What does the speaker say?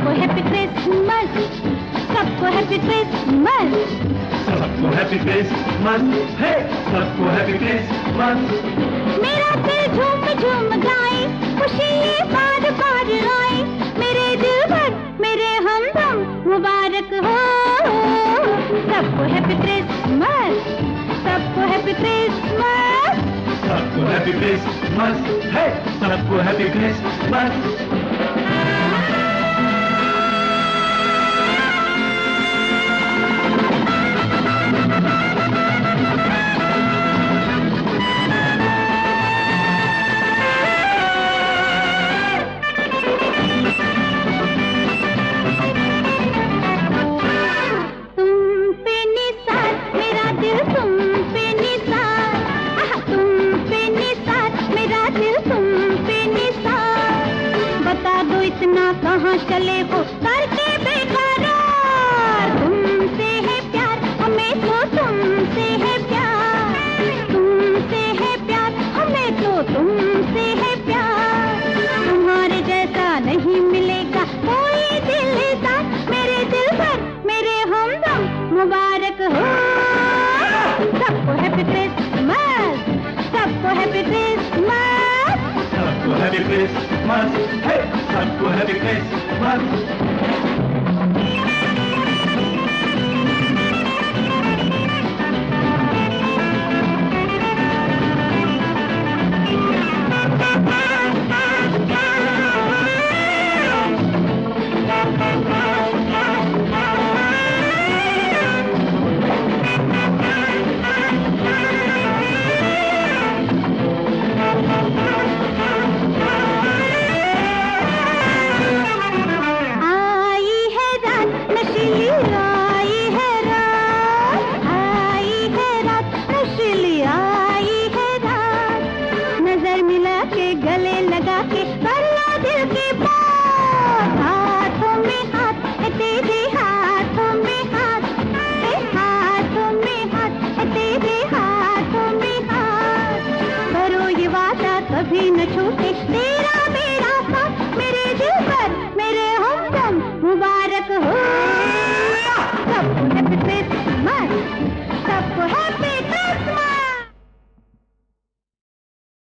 सबको happy Christmas, सबको happy Christmas, सबको हैप्पी क्रिसमस, हे सबको हैप्पी क्रिसमस। मेरा दिल झूम झूम गाए, खुशी ये बार बार आए, मेरे दिल भर मेरे हमदम मुबारक हो। सबको हैप्पी क्रिसमस, सबको हैप्पी क्रिसमस, सबको हैप्पी क्रिसमस, हे सबको हैप्पी क्रिसमस। इतना कहाँ चले हो करके बेकरार, तुमसे है प्यार हमें तो तुमसे है प्यार, तुमसे है प्यार हमें तो तुमसे है प्यार। तुम्हारे जैसा नहीं मिलेगा कोई दिलदार, मेरे दिल पर मेरे हमदम मुबारक हो। सबको हैप्पी क्रिसमस, सबको हैप्पी क्रिसमस, सबको हैप्पी क्रिसमस, हे सबको हैप्पी क्रिसमस। गले लगा के करना दिल की बात, हाथों में हाथ है तेरे हाथों में हाथ, हाथों में हाथ है तेरे हाथों में हाथ, करो ये वादा कभी न छूटे।